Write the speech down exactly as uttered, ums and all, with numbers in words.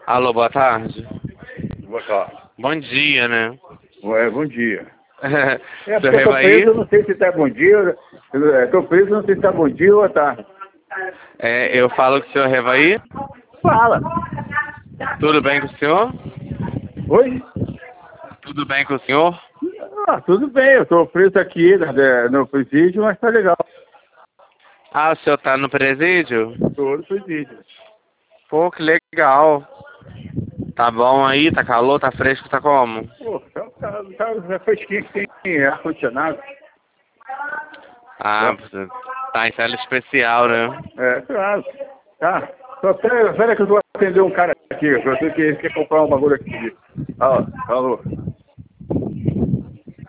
Alô, boa tarde. Boa tarde. Bom dia, né? Ué, bom dia. É, Seu porque eu tô Revaí? preso, eu não sei se tá bom dia. Eu tô preso, eu não sei se tá bom dia ou tarde. É, eu falo com o senhor Revaí. Fala. Tudo bem com o senhor? Oi? Tudo bem com o senhor? Ah, tudo bem, eu tô preso aqui né, no presídio, mas tá legal. Ah, o senhor tá no presídio? Tô no presídio. Pô, que legal. Tá bom aí? Tá calor? Tá fresco? Tá como? Pô, tá, tá, tá, tá fresquinho que tem ar-condicionado. Ah, Tá, você tá em cela especial, né? é, claro. Tá. Só pera, pera que eu vou atender um cara aqui, eu sei que ele quer comprar um bagulho aqui. Ah, falou.